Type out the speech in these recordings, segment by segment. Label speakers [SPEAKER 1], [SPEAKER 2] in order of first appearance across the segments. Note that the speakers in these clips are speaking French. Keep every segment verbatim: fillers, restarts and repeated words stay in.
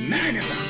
[SPEAKER 1] magnified.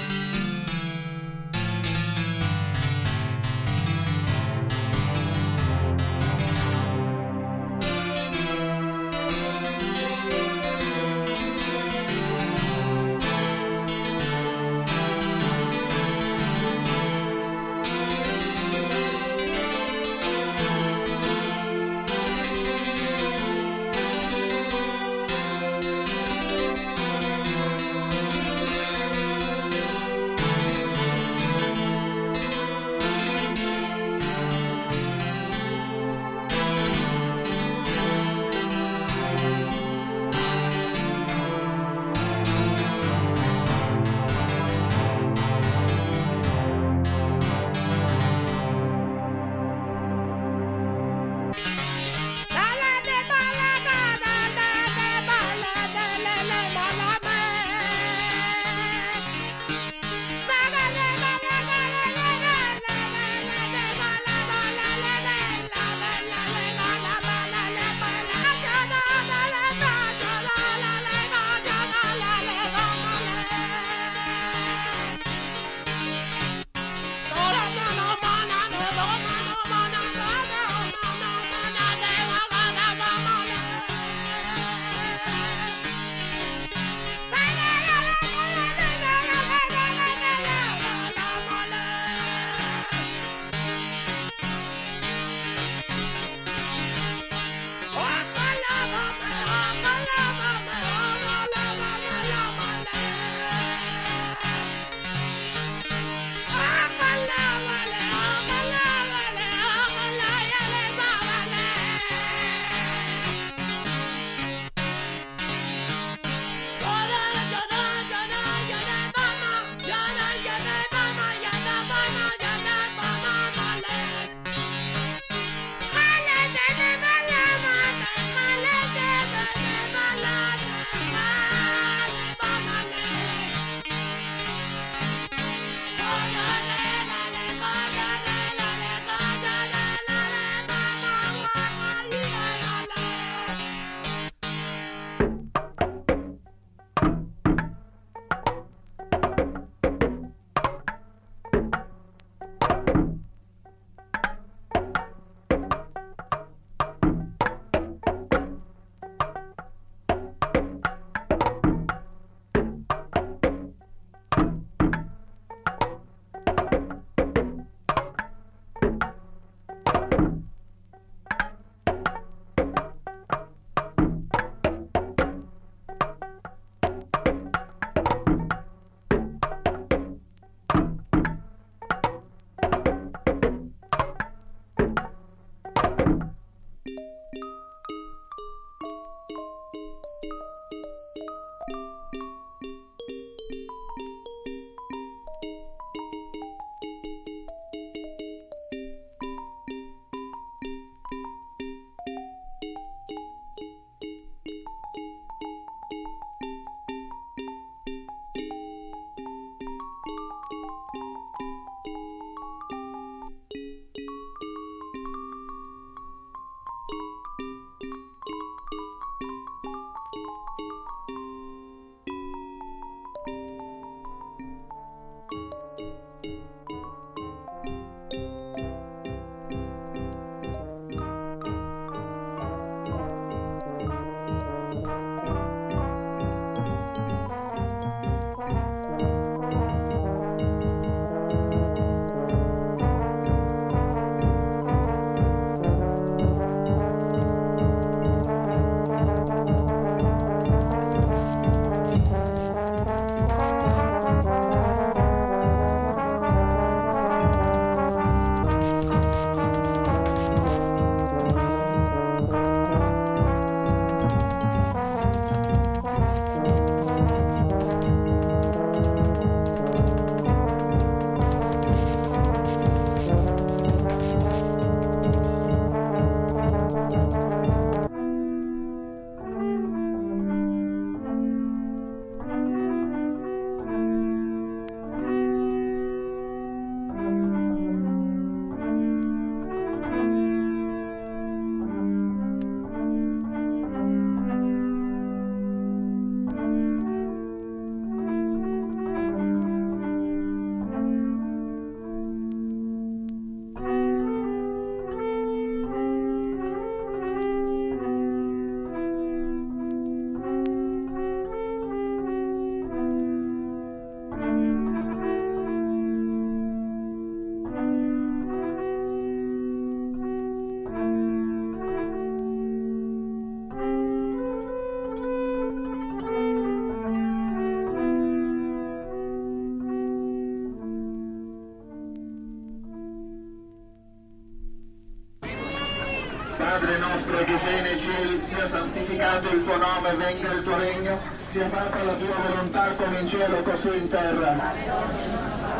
[SPEAKER 1] che sei nei cieli, sia santificato il tuo nome, venga il tuo regno, sia fatta la tua volontà come in cielo così in terra.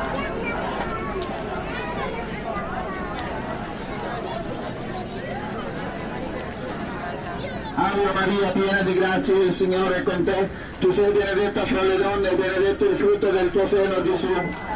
[SPEAKER 1] Ave Maria, piena di grazia, il Signore è con te. Tu sei benedetta fra le donne e benedetto il frutto del tuo seno, Gesù.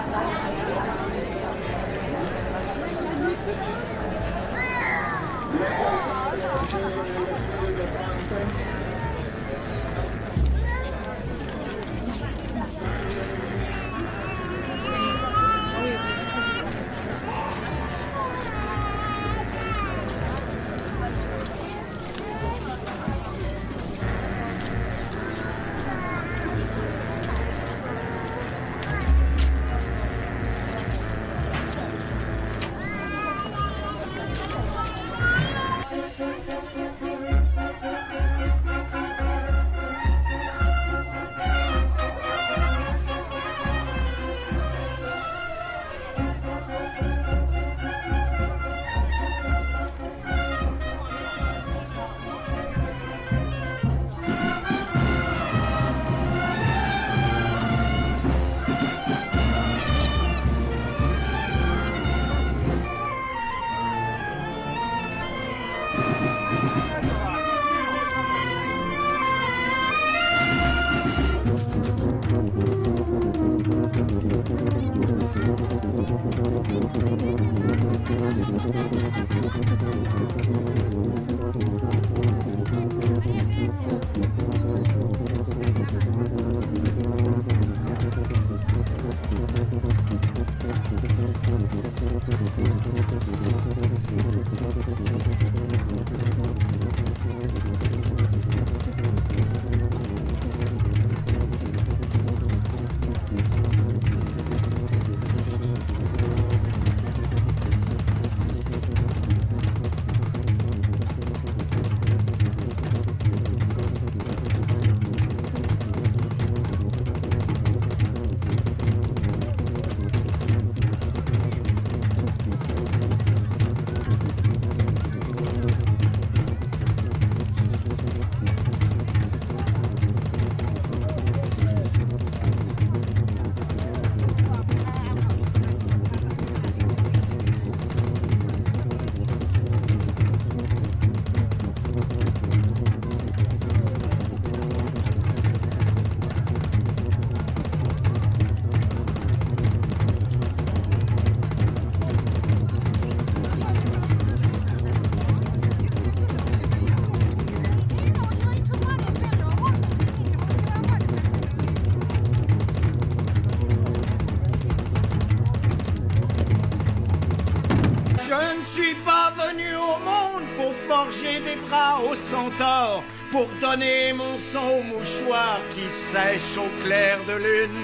[SPEAKER 2] Forger des bras au centaure pour donner mon sang au mouchoir qui sèche au clair de lune.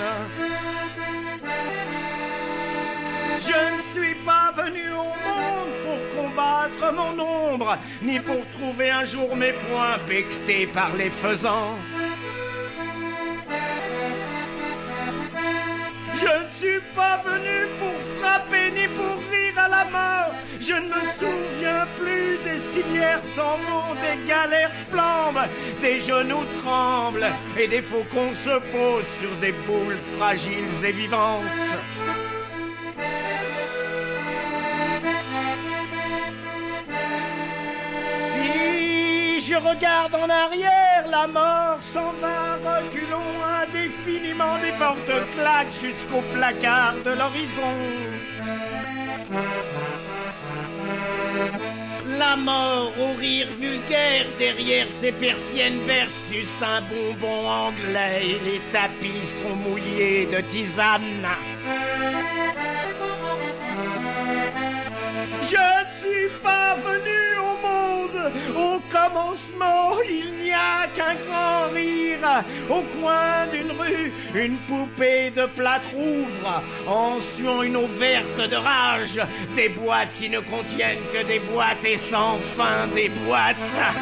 [SPEAKER 2] Je ne suis pas venu au monde pour combattre mon ombre, ni pour trouver un jour mes poings becquetés par les faisans. Je ne suis pas venu pour frapper ni pour rire à la mort. Je ne me souviens plus des civières s'en vont, des galères flambent, des genoux tremblent et des faucons se posent sur des boules fragiles et vivantes. Si je regarde en arrière, la mort s'en va reculons indéfiniment des portes claques jusqu'au placard de l'horizon. La mort au rire vulgaire derrière ses persiennes versus un bonbon anglais et les tapis sont mouillés de tisane. Je ne suis pas venu au monde. Au commencement, il n'y a qu'un grand rire. Au coin d'une rue, une poupée de plâtre ouvre, en suant une eau verte de rage. Des boîtes qui ne contiennent que des boîtes et sans fin des boîtes.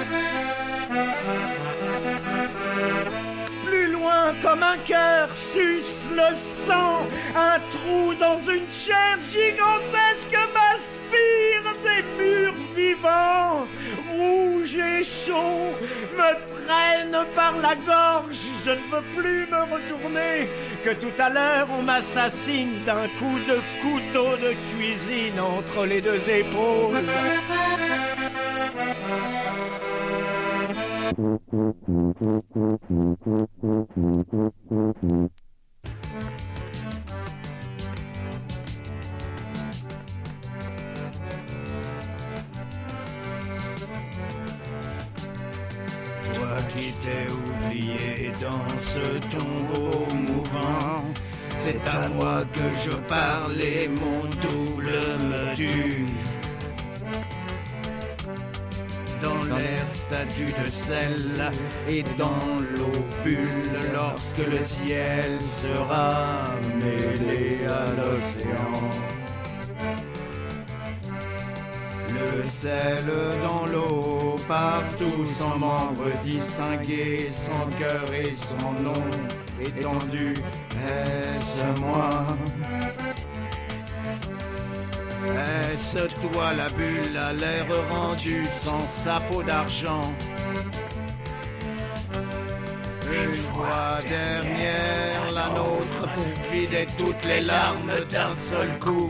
[SPEAKER 2] Plus loin, comme un cœur, suce le sang. Un trou dans une chair gigantesque m'aspire des murs vivants. Rouge j'ai chaud, me traîne par la gorge, je ne veux plus me retourner, que tout à l'heure on m'assassine d'un coup de couteau de cuisine entre les deux épaules. Toi qui t'es oublié dans ce tombeau mouvant, c'est à moi que je parle et mon double me tue. Dans l'air statue de sel et dans l'eau bulle lorsque le ciel sera mêlé à l'océan. Le sel dans l'eau, partout sans membre distingué, sans cœur et sans nom, étendu, est-ce moi? Est-ce toi la bulle à l'air rendu sans sa peau d'argent? Une fois dernière, la nôtre vidait toutes les larmes d'un seul coup.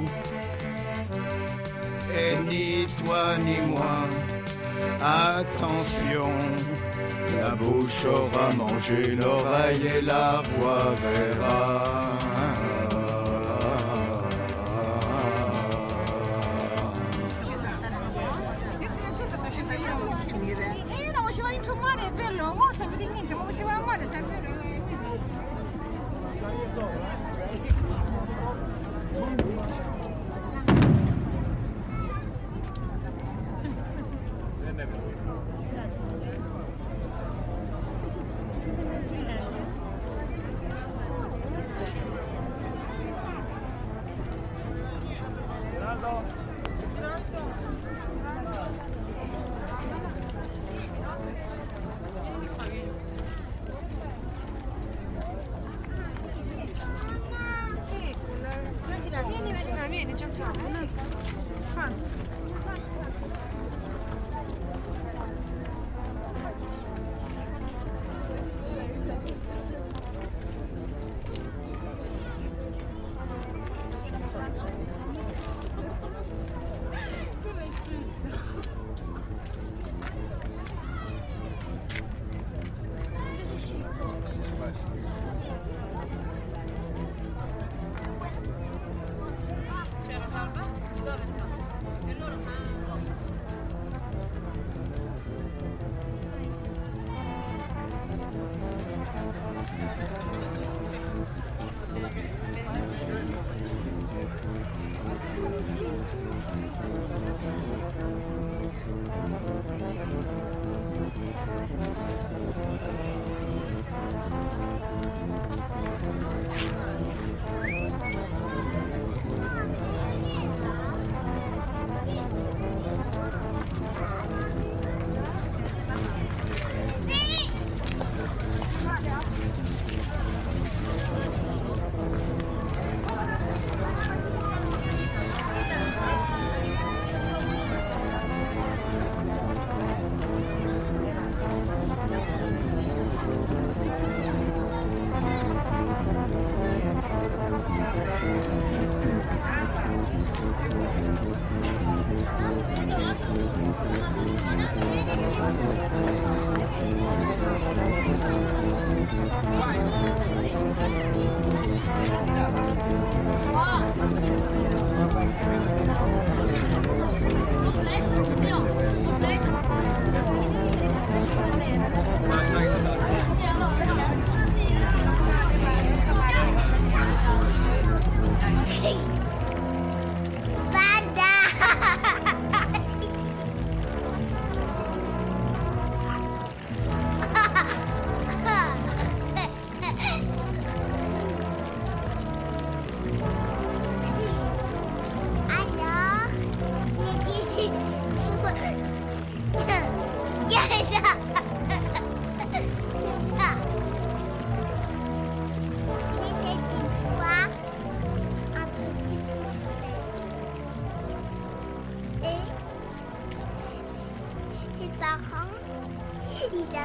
[SPEAKER 2] Et ni toi ni moi, attention, la bouche aura mangé l'oreille et la voix verra.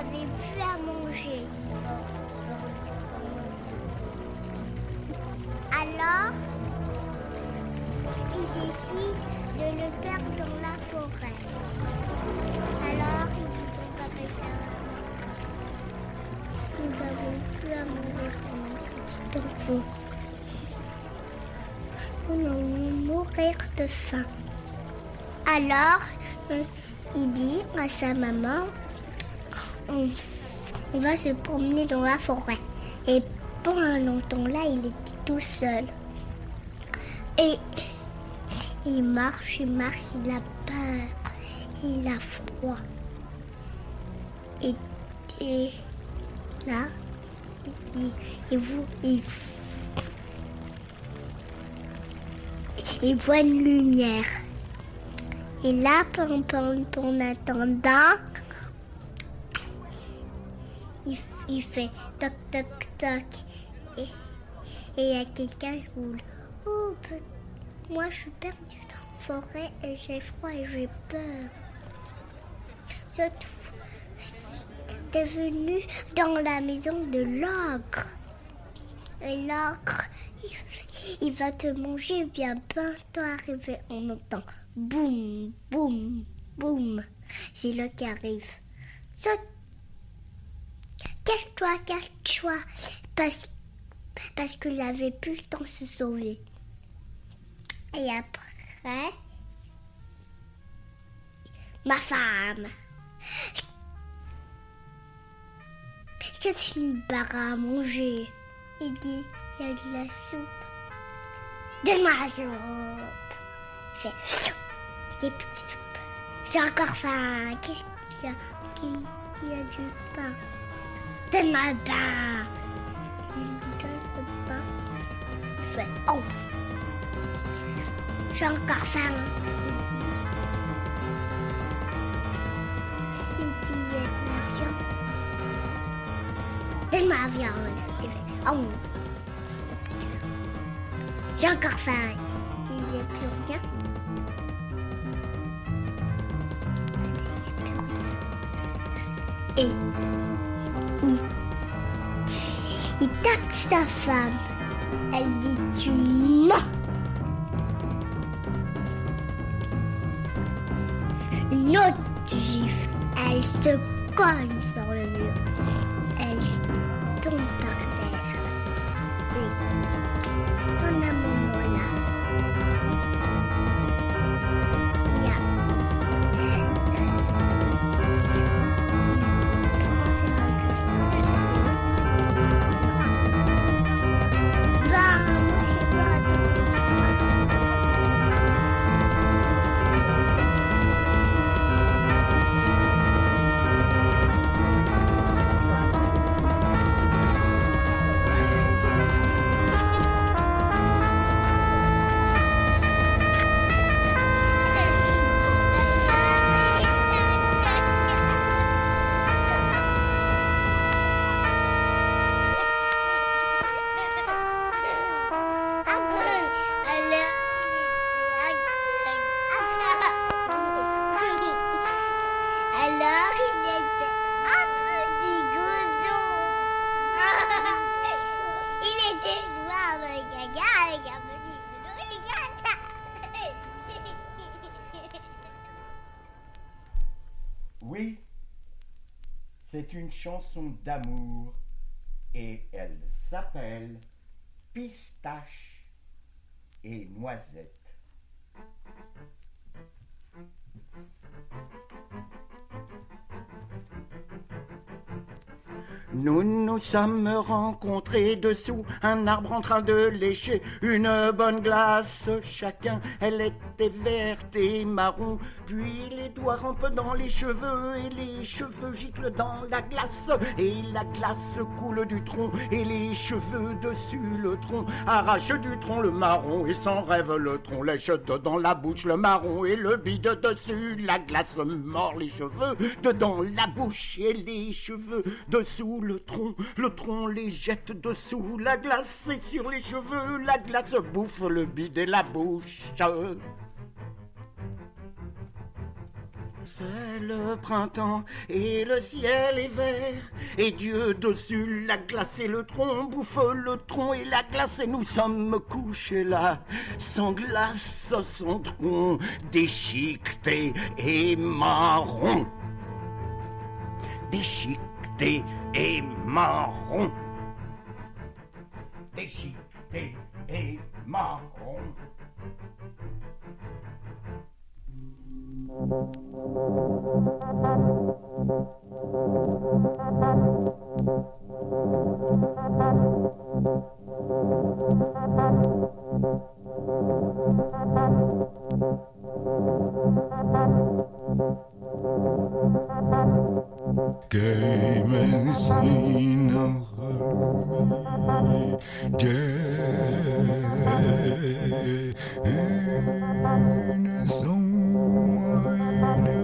[SPEAKER 3] n'avait plus à manger. Alors, il décide de le perdre dans la forêt. Alors, il dit son papa et sa maman, nous n'avons plus à manger pour mon petit enfant. On va mourir de faim. Alors, il dit à sa maman, on, on va se promener dans la forêt. Et pendant longtemps là, il était tout seul. Et il marche, il marche, il a peur, il a froid. Et, et là, il, il, il, il voit une lumière. Et là, pendant, pendant attendant, il, il fait toc toc toc. Et il y a quelqu'un qui roule. Oh, moi je suis perdue dans la forêt et j'ai froid et j'ai peur. Cette t'es venu dans la maison de l'ogre. Et l'ogre, il, il va te manger, viens bientôt arriver. On entend boum, boum, boum. C'est là qui arrive. Saute. Cache-toi, cache-toi. Parce, parce qu'il n'avait plus le temps de se sauver. Et après, ma femme. Qu'est-ce qu'une barre à manger? Il dit, il y a de la soupe. Donne-moi la soupe. Je fais, il n'y a plus de soupe. J'ai encore faim. Qu'est-ce qu'il y a? Il y a du pain. Donne-moi le pain. Il lui donne le pain. Il fait, oh. J'ai encore faim. Il dit, il dit, il y a de l'argent. Donne-moi la viande. Il fait, oh. J'ai encore faim. Il dit, il n'y a plus rien. Et il, il tape sa femme. Elle dit, tu mens. Une autre gifle. Elle se cogne sur le mur. Elle tombe par terre. Et en un moment là, il y a
[SPEAKER 2] Oui, c'est une chanson d'amour et elle s'appelle Pistache et Noisette. Nous nous sommes rencontrés dessous un arbre en train de lécher une bonne glace chacun. Elle était verte et marron, puis les doigts rampent dans les cheveux et les cheveux giclent dans la glace. Et la glace coule du tronc et les cheveux dessus le tronc arrachent du tronc le marron et s'en rêve le tronc. Lèche dans la bouche le marron et le bide dessus. La glace mord les cheveux dedans la bouche et les cheveux dessous le tronc, le tronc les jette dessous la glace et sur les cheveux la glace bouffe le bide et la bouche. C'est le printemps et le ciel est vert, et Dieu dessus la glace et le tronc bouffe le tronc et la glace, et nous sommes couchés là, sans glace, sans tronc, déchiquetés et marron. Déchiquetés et marron. Déchiquetés et marron.
[SPEAKER 4] Gamen sina halmi gene sommayne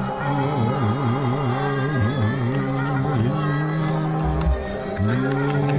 [SPEAKER 4] Oh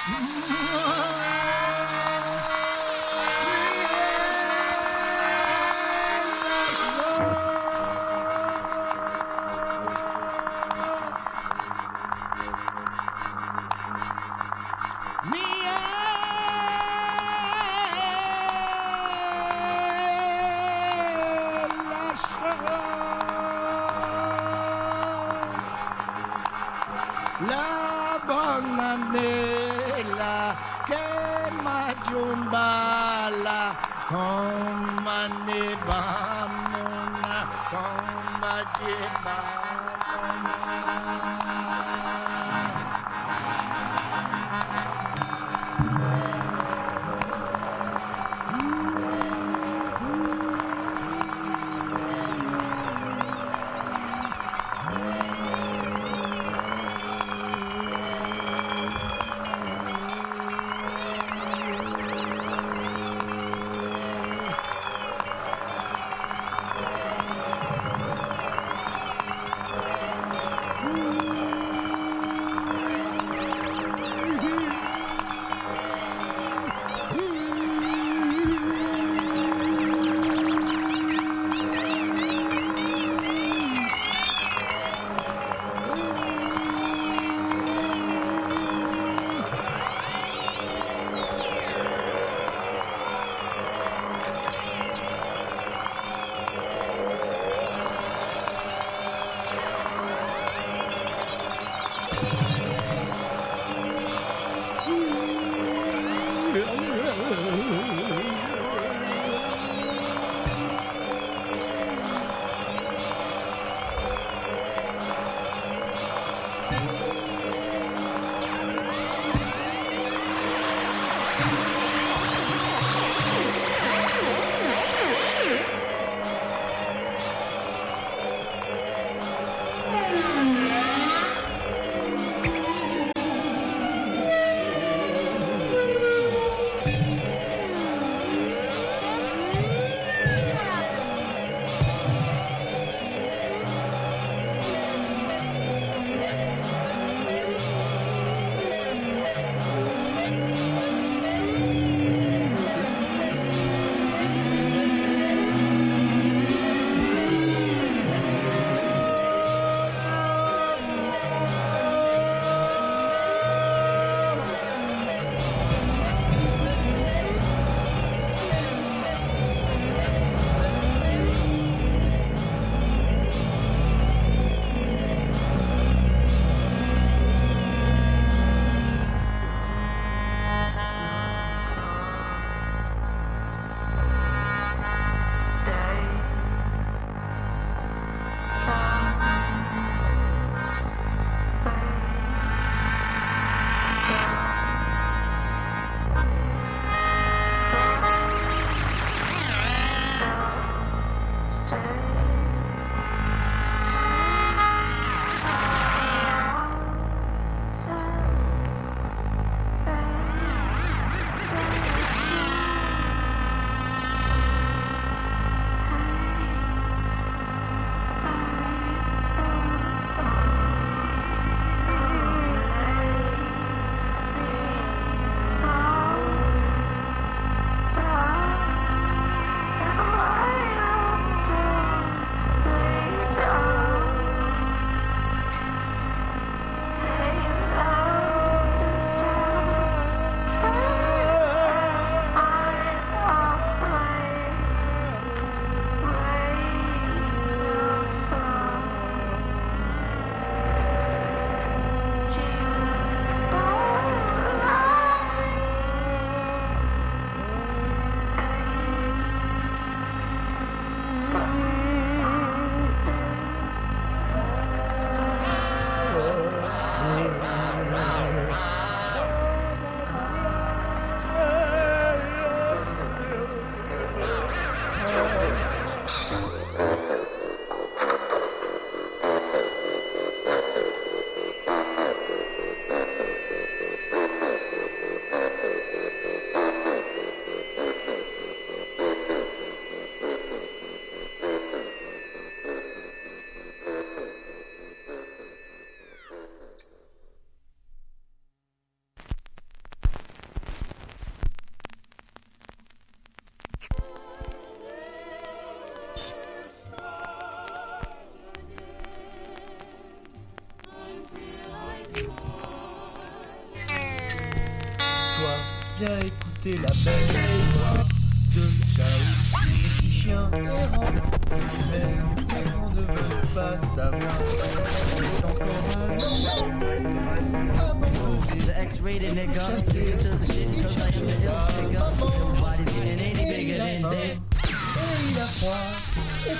[SPEAKER 2] La bonanella che majumbala come ne bamuna come jebamuna.
[SPEAKER 5] Viens écouter la belle voix de Chaou, petit chien errant. Mais on ne veut pas savoir, c'est encore un
[SPEAKER 6] The X-rated nigga, listen to the shit cause I am the ill nigga. Nobody's getting any bigger than this.
[SPEAKER 5] Et il a froid, et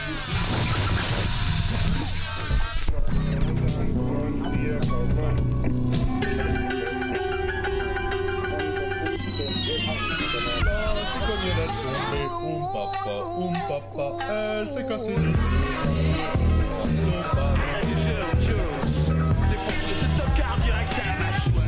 [SPEAKER 4] Oum papa, oum papa, elle s'est cassée les le pas.
[SPEAKER 7] Je, je, défonce le stockard direct à la mâchoire.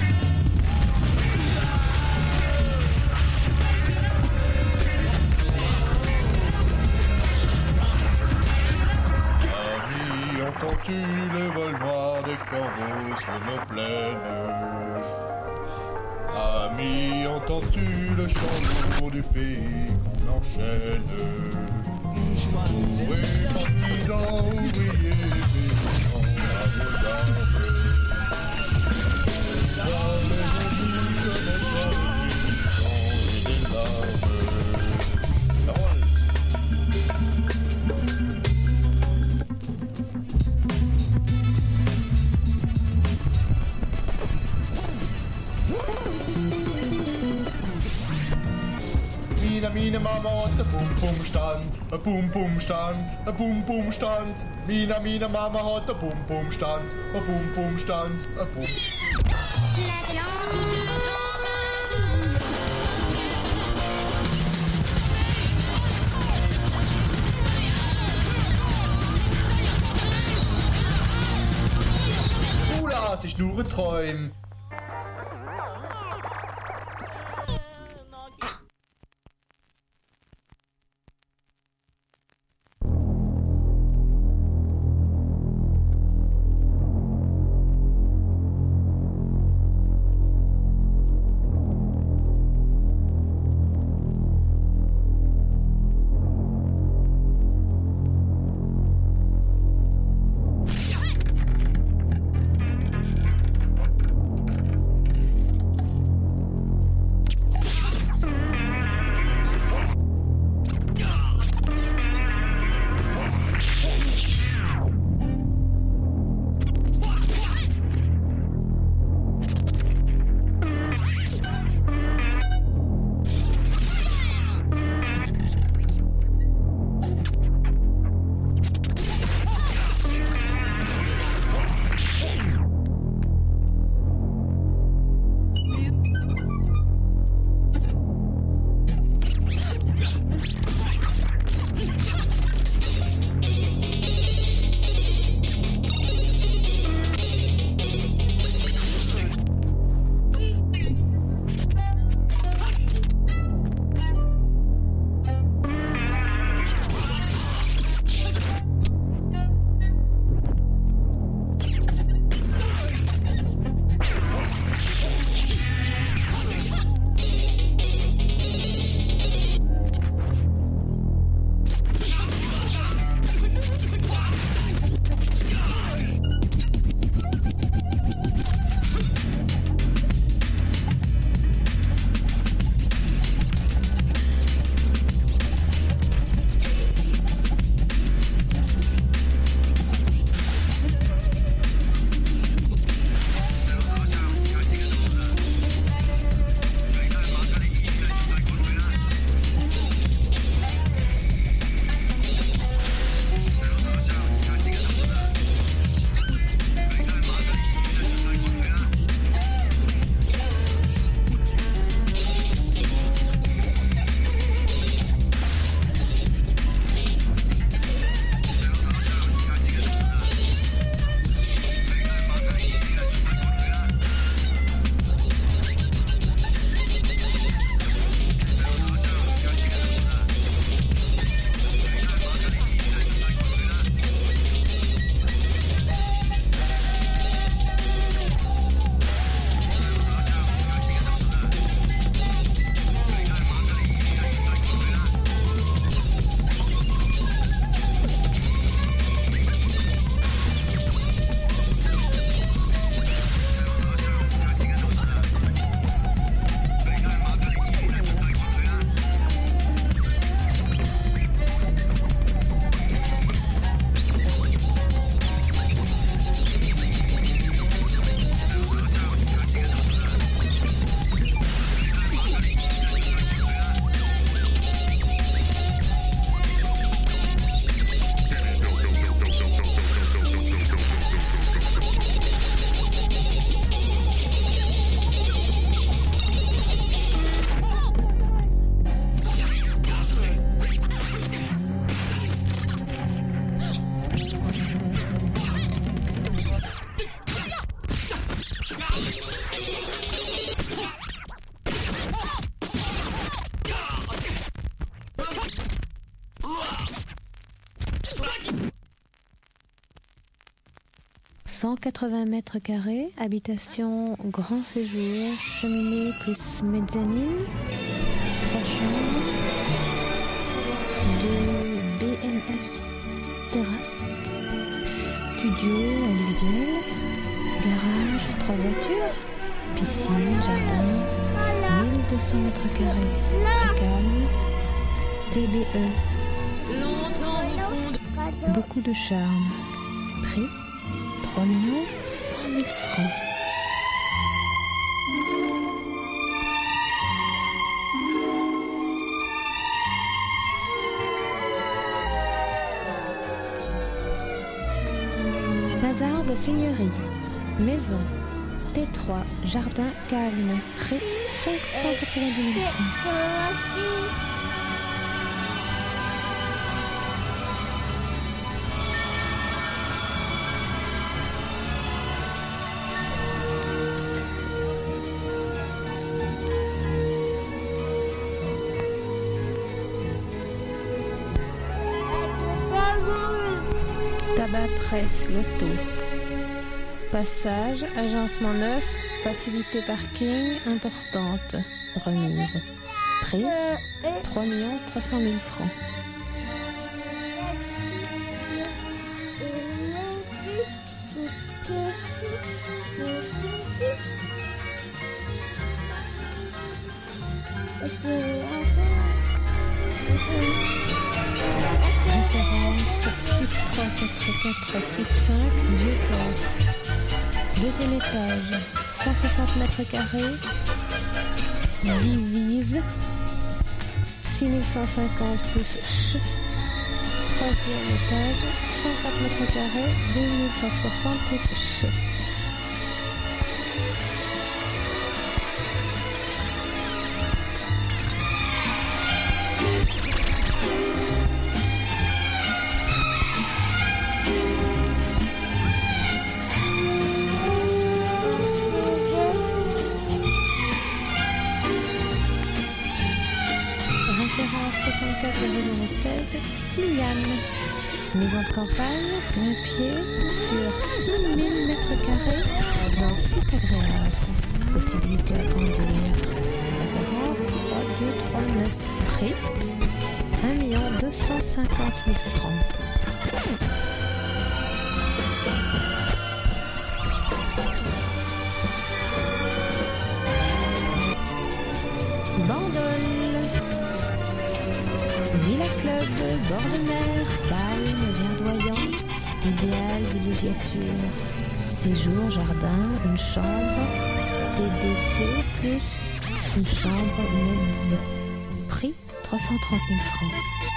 [SPEAKER 4] Harry, entends-tu le vol noir des corbeaux sur nos plaines? Ami, entends-tu le chant lourd du pays qu'on enchaîne? Où est partisan, ouvrier, paysans à vos armes? La maison nous connaît pas le sang et des larmes. Parole. Mina, mina, Mama hat einen Pum-Pum-Stand, ein Pum-Pum-Stand, ein Pum-Pum-Stand. Mina, mina, Mama hat einen Pum-Pum-Stand, ein Pum-Pum-Stand, ein Pum.
[SPEAKER 3] Maintenant, tout est
[SPEAKER 5] Oula, es ist nur ein Träum.
[SPEAKER 8] cent quatre-vingts mètres carrés, habitation grand séjour, cheminée plus mezzanine, trois chambres, deux B N S terrasse, studio individuel, garage, trois voitures, piscine, jardin, mille deux cents mètres carrés, très calme, T B E. Beaucoup de charme. Prix trois millions cent mille francs. Bazar de seigneurie. Maison. T trois. Jardin calme. Prix cinq cent quatre-vingt-dix mille francs. Tabac Presse Loto. Passage, agencement neuf, facilité parking importante. Remise. Prix trois millions trois cent mille francs. six trois quatre quatre six cinq Vieux-Port. Deuxième étage, cent soixante mètres carrés, divise, six mille cent cinquante plus ch. Troisième étage, cent quatre mètres carrés, deux mille cent soixante plus ch. soixante-quatre zéro seize Signane. Maison de campagne, plein pied, sur six mille mètres carrés, dans site agréable. Possibilité à grandir. Référence trois deux trois neuf. Prix un million deux cent cinquante mille francs. Bandol. Villa Club, bord de mer, palme, verdoyant, idéal villégiature. Séjour, jardin, une chambre, T D C plus une chambre mezz. Prix trois cent trente mille francs.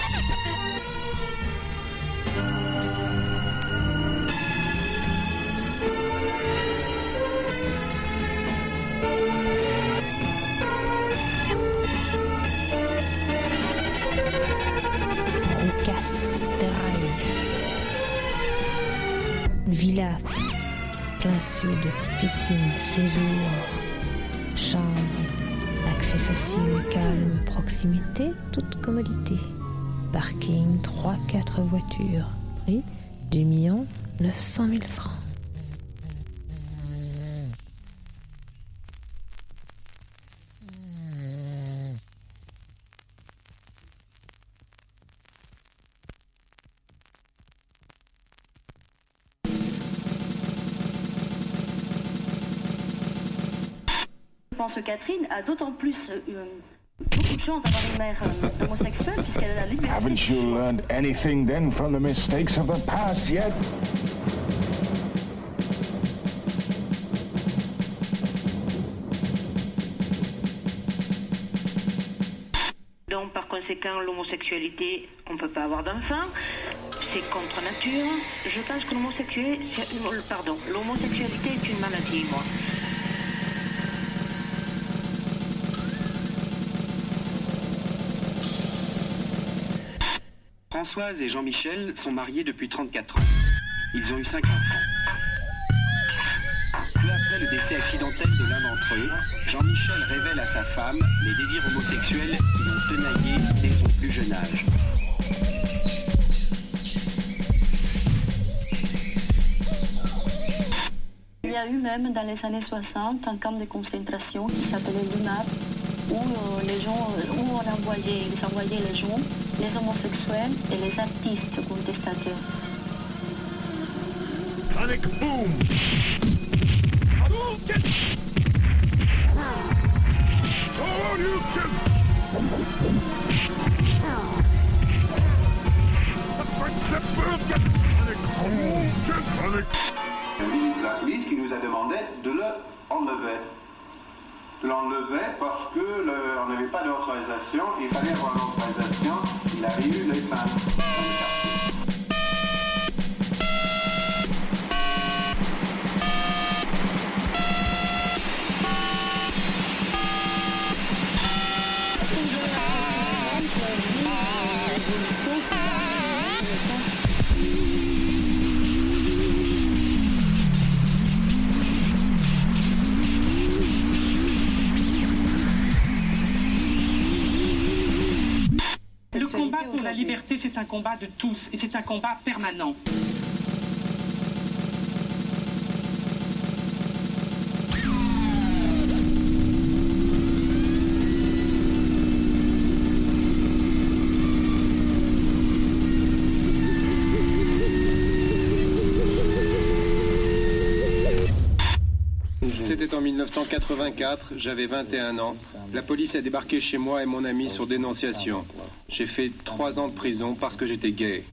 [SPEAKER 8] Villa, plein sud, piscine, séjour, chambre, accès facile, calme, proximité, toute commodité. Parking, trois quatre voitures. Prix deux millions neuf cent mille francs.
[SPEAKER 9] Je pense que Catherine a d'autant plus euh, beaucoup de chance d'avoir une mère euh, homosexuelle puisqu'elle a la liberté.
[SPEAKER 10] Haven't you learned anything then from the mistakes of the past yet?
[SPEAKER 9] Donc par conséquent, l'homosexualité, on ne peut pas avoir d'enfant. C'est contre nature. Je pense que l'homosexualité, pardon, l'homosexualité est une maladie, moi.
[SPEAKER 11] Françoise et Jean-Michel sont mariés depuis trente-quatre ans. Ils ont eu cinq enfants. Peu après le décès accidentel de l'un d'entre eux, Jean-Michel révèle à sa femme les désirs homosexuels qui l'ont tenaillé dès son plus jeune âge.
[SPEAKER 12] a eu même dans les années soixante un camp de concentration qui s'appelait l'U M A P où euh, les gens, où on envoyait, ils envoyaient les gens, les homosexuels et les artistes contestataires.
[SPEAKER 7] Sonic boom! Hadouken! Shoryuken!
[SPEAKER 11] La police qui nous a demandé de l'enlever. De l'enlever parce que le, on n'avait pas d'autorisation, il fallait avoir l'autorisation, il avait eu les femmes dans le quartier.
[SPEAKER 13] Le combat pour la liberté, c'est un combat de tous et c'est un combat permanent.
[SPEAKER 11] C'était en mille neuf cent quatre-vingt-quatre, j'avais vingt et un ans. La police a débarqué chez moi et mon ami sur dénonciation. J'ai fait trois ans de prison parce que j'étais gay.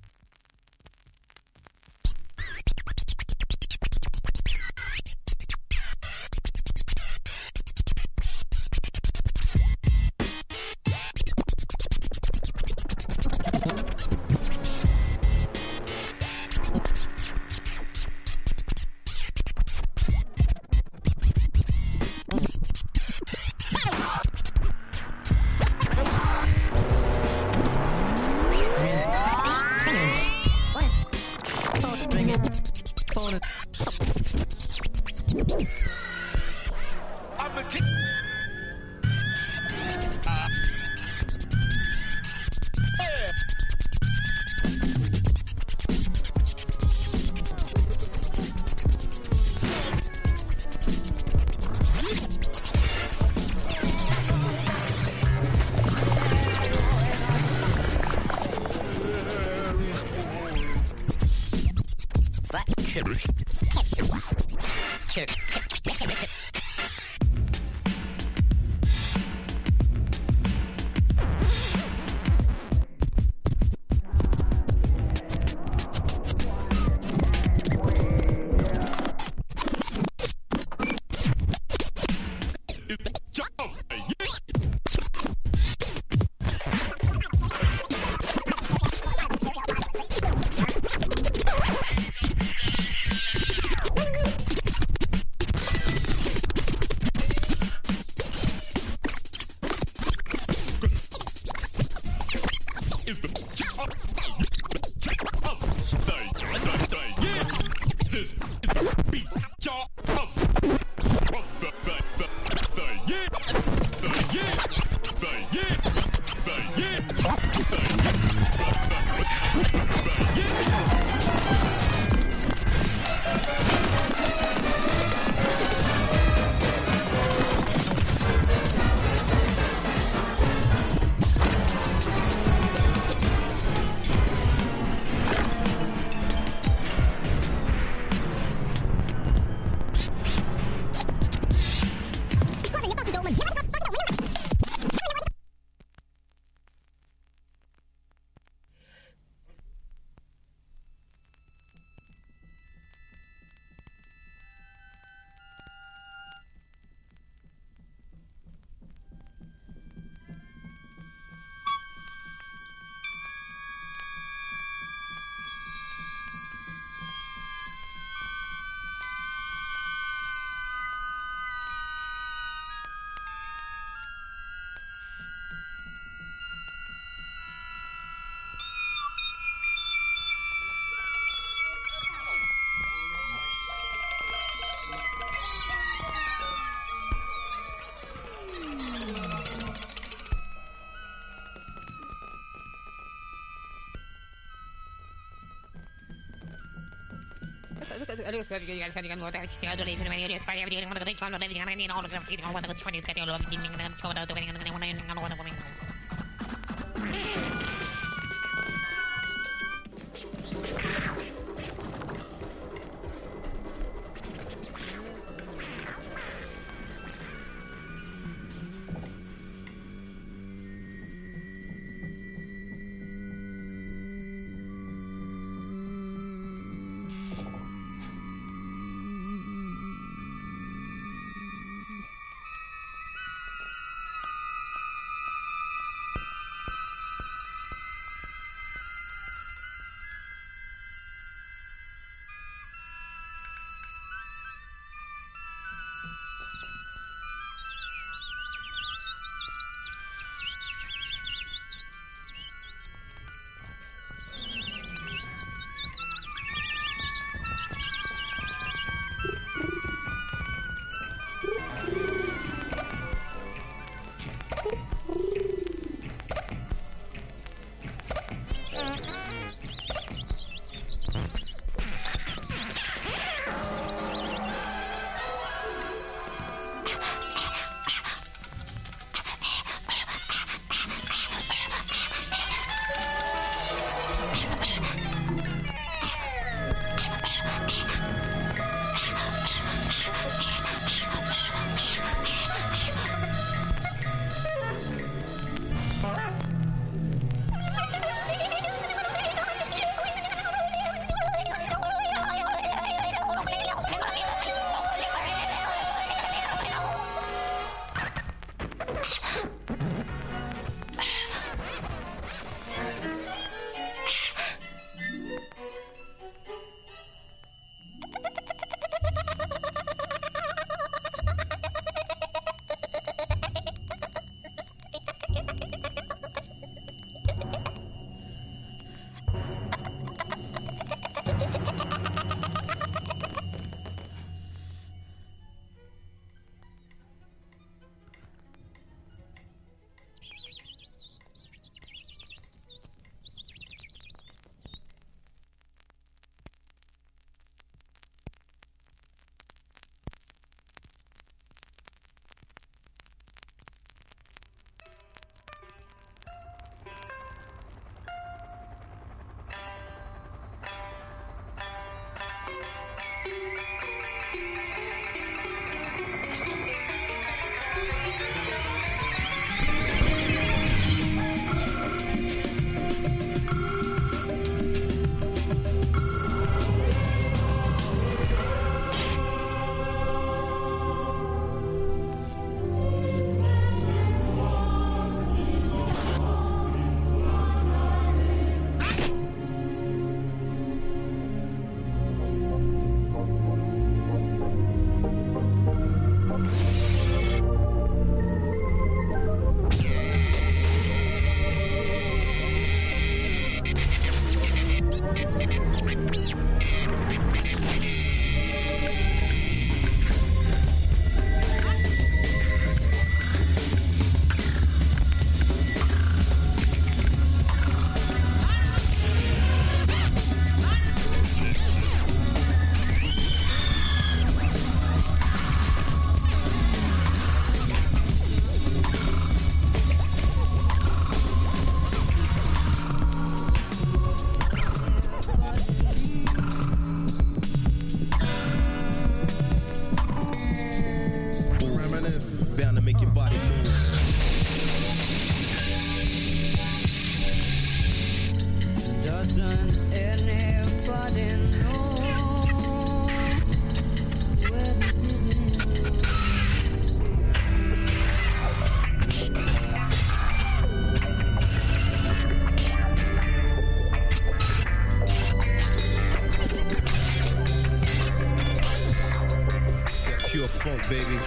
[SPEAKER 14] baby.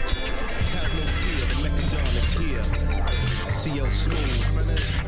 [SPEAKER 14] Have no fear, the Mechadon is here. C L Smooth.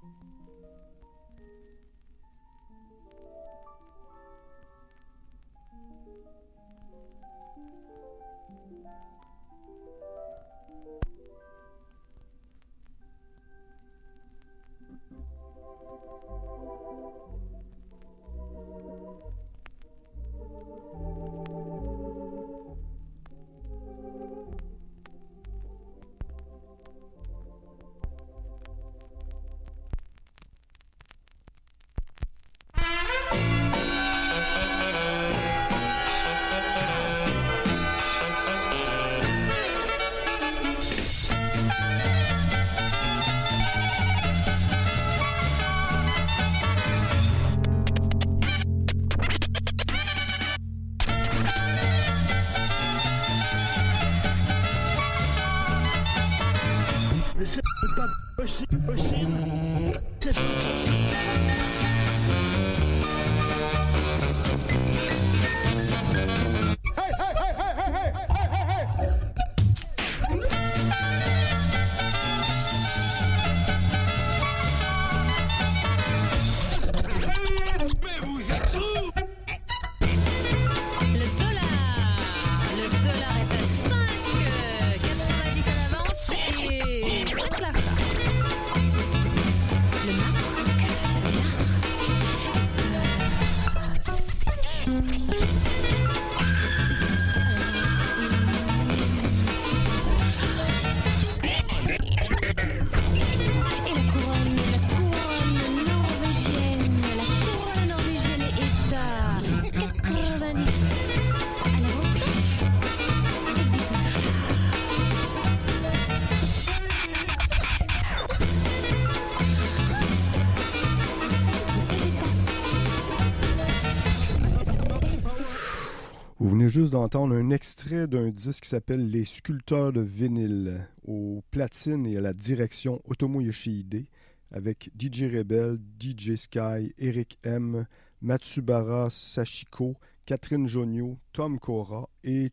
[SPEAKER 15] Vous venez juste d'entendre un extrait d'un disque qui s'appelle Les Sculpteurs de vinyle, aux platines et à la direction Otomo Yoshihide, avec D J Rebel, D J Sky, Eric M, Matsubara Sachiko, Catherine Jonio, Tom Kora et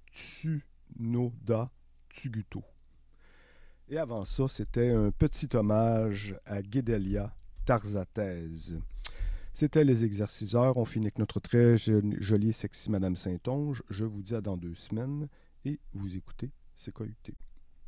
[SPEAKER 15] Tsunoda Tsuguto. Et avant ça, c'était un petit hommage à Guedelia Tarzatez. C'était Les Exerciceurs. On finit avec notre très jolie et sexy Madame Saint-Onge. Je vous dis à dans deux semaines et vous écoutez C K U T.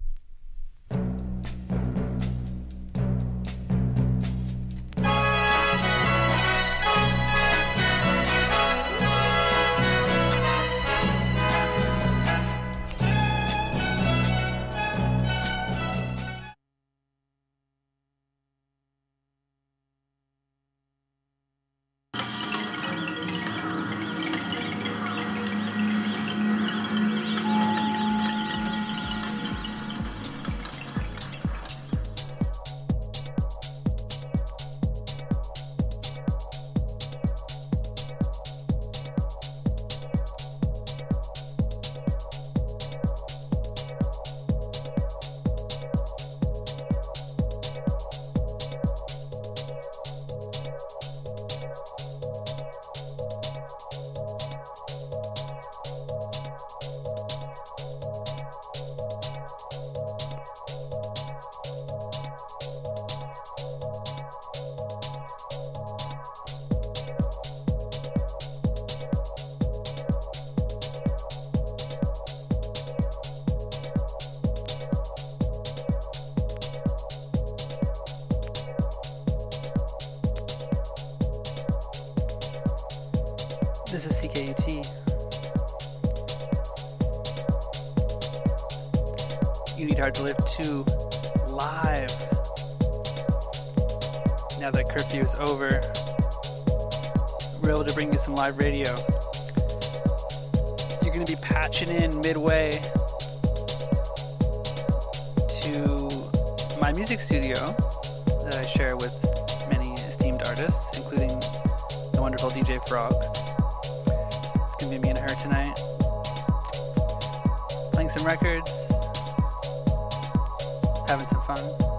[SPEAKER 16] This is C K U T. You Need Hard to Live two live. Now that curfew is over, we're able to bring you some live radio. You're going to be patching in midway to my music studio that I share with many esteemed artists, including the wonderful D J Frog. It's going to be me and her tonight, playing some records, having some fun.